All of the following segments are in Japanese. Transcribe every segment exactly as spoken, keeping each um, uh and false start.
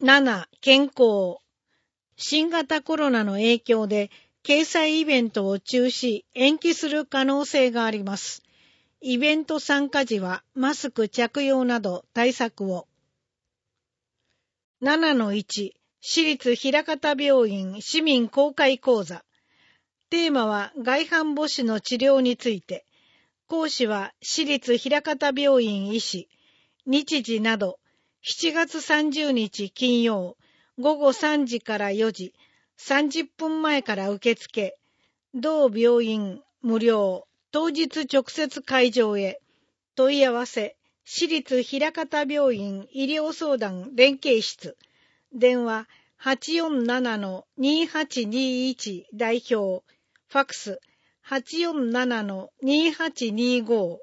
なな、健康。新型コロナの影響で掲載イベントを中止、延期する可能性があります。イベント参加時はマスク着用など対策を。ななのいち、私立枚方病院市民公開講座。テーマは外反母趾の治療について。講師は私立枚方病院医師。日時など、しちがつさんじゅうにち金曜、ごごさんじからよじ、さんじゅっぷんまえから受付。同病院無料、当日直接会場へ。問い合わせ、私立枚方病院医療相談連携室。電話 はちよんななのにはちにいち 代表。ファックス はちよんななのにはちにご。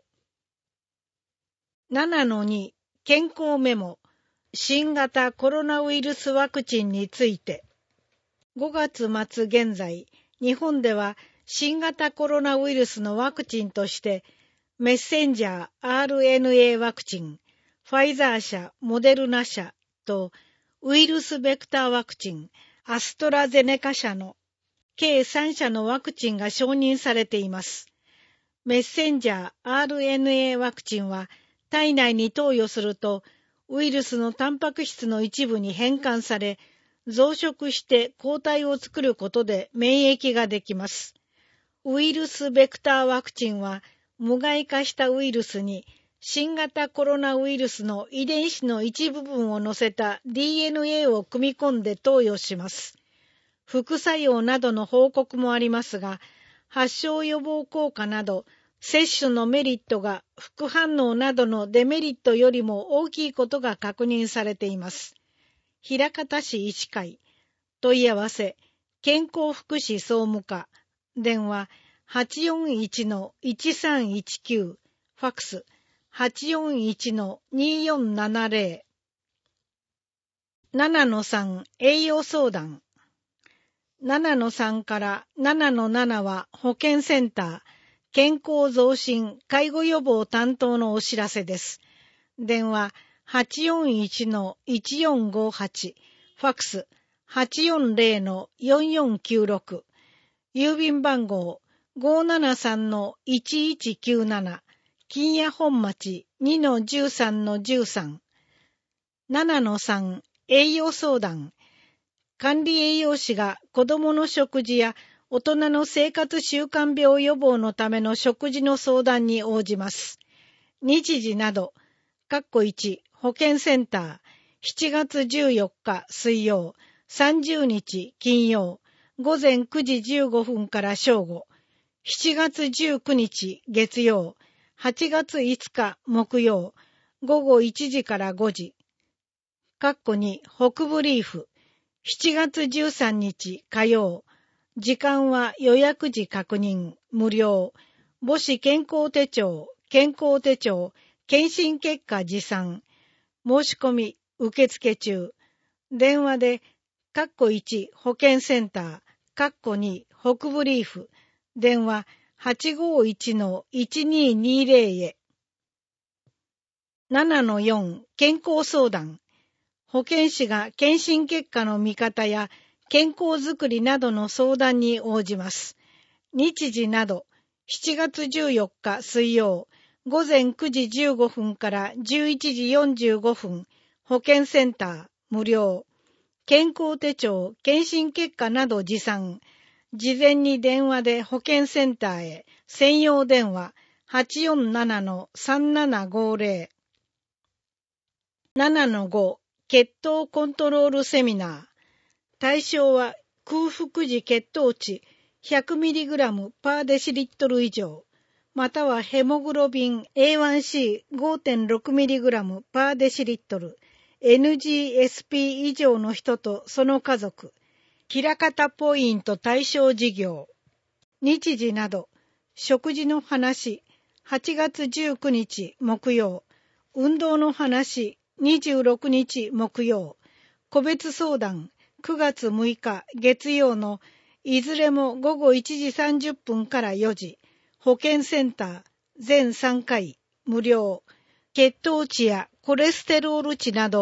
ななのに 健康メモ。新型コロナウイルスワクチンについて。ごがつ末現在、日本では新型コロナウイルスのワクチンとして、メッセンジャー アールエヌエー ワクチン、ファイザー社、モデルナ社と、ウイルスベクターワクチン、アストラゼネカ社の計さんしゃのワクチンが承認されています。メッセンジャー アールエヌエー ワクチンは体内に投与するとウイルスのタンパク質の一部に変換され増殖して抗体を作ることで免疫ができます。ウイルスベクターワクチンは無害化したウイルスに新型コロナウイルスの遺伝子の一部分を載せた ディーエヌエー を組み込んで投与します。副作用などの報告もありますが、発症予防効果など、接種のメリットが副反応などのデメリットよりも大きいことが確認されています。枚方市医師会、問い合わせ、健康福祉総務課、電話 はちよんいちのいちさんいちきゅう、ファックス はちよんいちのによんななぜろ。ななのさん 栄養相談。ななのさんからななのななは保健センター、健康増進介護予防担当のお知らせです。電話 はちよんいちのいちよんごはち、ファックス はちよんぜろのよんよんきゅうろく、郵便番号 ごーななさんのいちいちきゅうなな、金谷本町 にのじゅうさんのじゅうさん。ななのさん 栄養相談。管理栄養士が子どもの食事や大人の生活習慣病予防のための食事の相談に応じます。日時など、かっこいち保健センター、しちがつじゅうよっか水曜、さんじゅうにち金曜、ごぜんくじじゅうごふんから正午、しちがつじゅうくにち月曜、はちがついつか木曜、ごごいちじからごじ、かっこに北部リーフ、しちがつじゅうさんにち火曜、時間は予約時確認、無料、母子健康手帳、健康手帳、検診結果持参、申し込み、受付中、電話で、かっこいち保健センター、かっこに北部リーフ、電話 はちごいちのいちににぜろ へ。ななのよん健康相談。保健師が検診結果の見方や健康づくりなどの相談に応じます。日時など、しちがつじゅうよっか水曜、ごぜんくじじゅうごふんからじゅういちじよんじゅうごふん、保健センター、無料。健康手帳、検診結果など持参。事前に電話で保健センターへ、専用電話 はちよんななのさんななごぜろ。ななのご血糖コントロールセミナー。対象は空腹時血糖値 ひゃくミリグラム パーデシリットル以上、またはヘモグロビン エーワンシーごてんろくミリグラム パーデシリットル、エヌジーエスピー 以上の人とその家族、枚方ポイント対象事業。日時など、食事の話、はちがつじゅうくにち木曜、運動の話、にじゅうろくにち木曜、個別相談、くがつむいか月曜のいずれもごごいちじさんじゅっぷんからよじ、保健センター、全さんかい、無料、血糖値やコレステロール値など、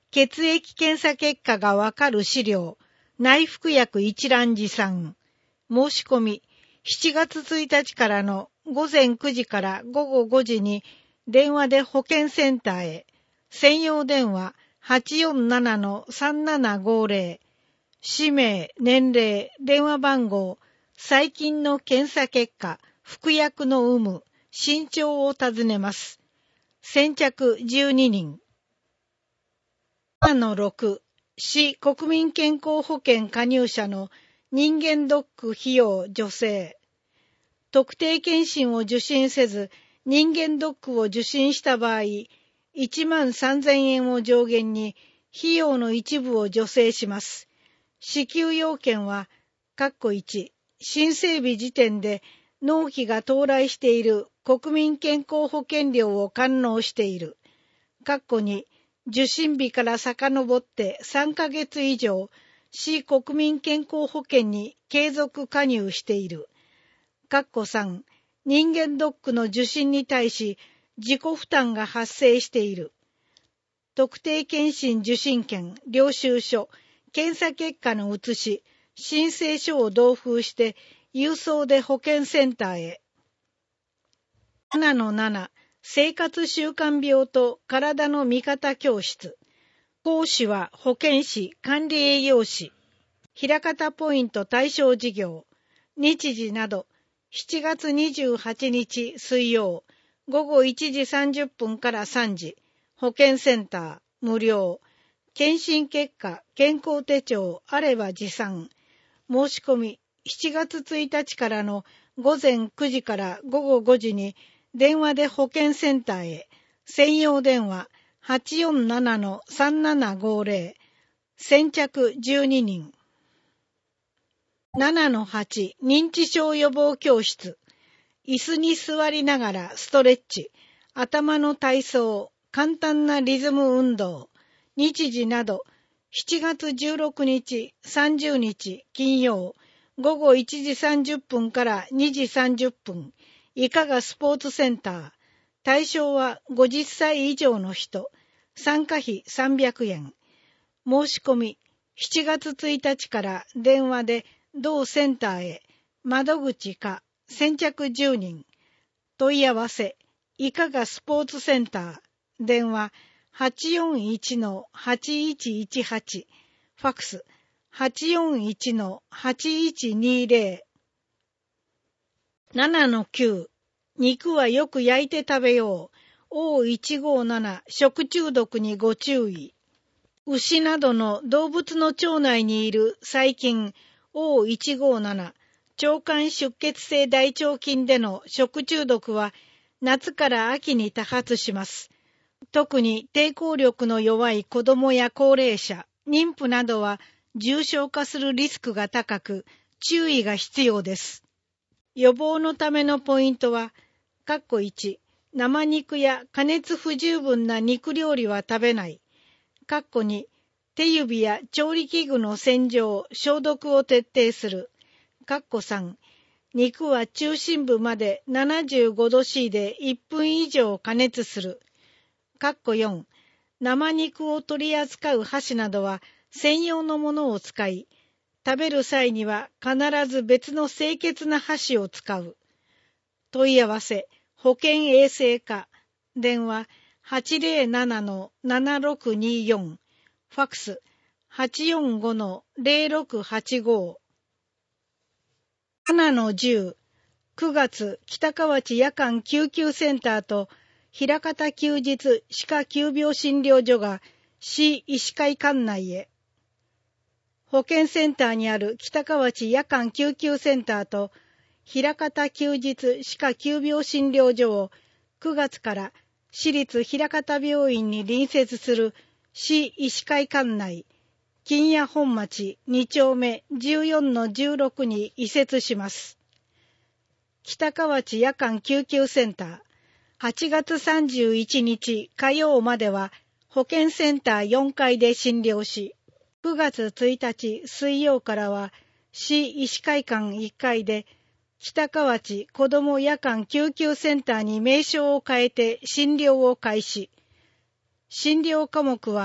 血液検査結果がわかる資料、内服薬一覧持参。申し込み、しちがつついたちからのごぜんくじからごごごじに電話で保健センターへ。専用電話 はちよんななのさんななごぜろ。氏名、年齢、電話番号、最近の検査結果、服薬の有無、身長を尋ねます。先着じゅうににん。ななのろく、市国民健康保険加入者の人間ドック費用助成。特定健診を受診せず、人間ドックを受診した場合、いちまんさんぜんえんを上限に費用の一部を助成します。支給要件は、括弧いち、申請日時点で納期が到来している国民健康保険料を完納している。括弧に、受診日から遡ってさんかげつ以上、市国民健康保険に継続加入している。括弧さん、人間ドックの受診に対し自己負担が発生している。特定健診受診券、領収書、検査結果の写し、申請書を同封して郵送で保健センターへ。ななのなな、生活習慣病と体の見方教室。講師は保健師、管理栄養士。枚方ポイント対象事業。日時など、しちがつにじゅうはちにち水曜、ごごいちじさんじゅっぷんからさんじ、保健センター、無料。検診結果、健康手帳、あれば持参。申し込み、しちがつついたちからのごぜんくじからごごごじに電話で保健センターへ。専用電話 はちよんななのさんななごぜろ。先着じゅうににん。ななのはち、認知症予防教室。椅子に座りながらストレッチ、頭の体操、簡単なリズム運動、日時など、しちがつじゅうろくにち、さんじゅうにち金曜、ごごいちじさんじゅっぷんからにじさんじゅっぷん、いかがスポーツセンター。対象はごじゅっさい以上の人、参加費さんびゃくえん。申し込み、しちがつついたちから電話で同センターへ、窓口か、先着じゅうにん。問い合わせ、いかがスポーツセンター。電話 はちよんいちのはちいちいちはち。ファックス はちよんいちのはちいちにぜろ。ななのきゅう、肉はよく焼いて食べよう。オーいちごなな 食中毒にご注意。牛などの動物の腸内にいる細菌 オーいちごなな、腸管出血性大腸菌での食中毒は夏から秋に多発します。特に抵抗力の弱い子どもや高齢者、妊婦などは重症化するリスクが高く、注意が必要です。予防のためのポイントは、括弧いち、生肉や加熱不十分な肉料理は食べない。括弧に、手指や調理器具の洗浄、消毒を徹底する。括弧さん、肉は中心部までななじゅうごど C でいっぷん以上加熱する。括弧よん、生肉を取り扱う箸などは専用のものを使い、食べる際には必ず別の清潔な箸を使う。問い合わせ、保健衛生課、電話 はちぜろななのななろくによん、ファックス はちよんごのぜろろくはちご。ななのじゅう、くがつ北河内夜間救急センターと枚方休日歯科急病診療所が市医師会館内へ。保健センターにある北河内夜間救急センターと枚方休日歯科急病診療所をくがつから市立枚方病院に隣接する市医師会館内、金谷本町に丁目 じゅうよんのじゅうろく に移設します。北河内夜間救急センター、はちがつさんじゅういちにち火曜までは保健センターよんかいで診療し、くがつついたち水曜からは市医師会館いっかいで北河内子ども夜間救急センターに名称を変えて診療を開始。診療科目は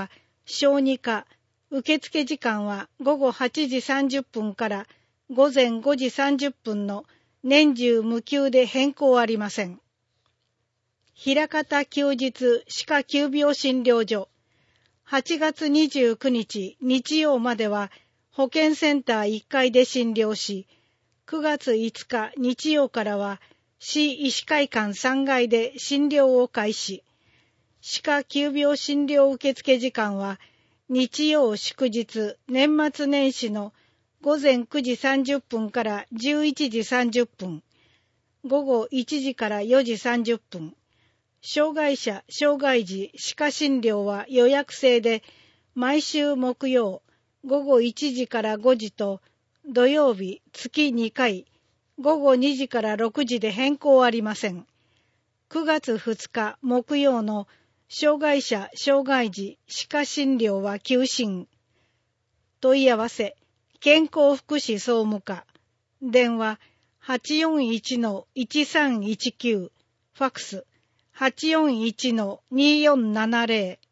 小児科、受付時間はごごはちじさんじゅっぷんからごぜんごじさんじゅっぷんの年中無休で変更ありません。枚方休日歯科急病診療所、はちがつにじゅうくにち日曜までは保健センターいっかいで診療し、くがついつか日曜からは市医師会館さんがいで診療を開始。歯科急病診療受付時間は日曜祝日年末年始のごぜんくじさんじゅっぷんからじゅういちじさんじゅっぷん、ごごいちじからよじさんじゅっぷん、障害者・障害児歯科診療は予約制で毎週木曜ごごいちじからごじと土曜日月にかいごごにじからろくじで変更ありません。くがつふつか木曜の障害者・障害児歯科診療は休診。問い合わせ健康福祉総務課、電話 はちよんいちのいちさんいちきゅう、ファクス はちよんいちのによんななぜろ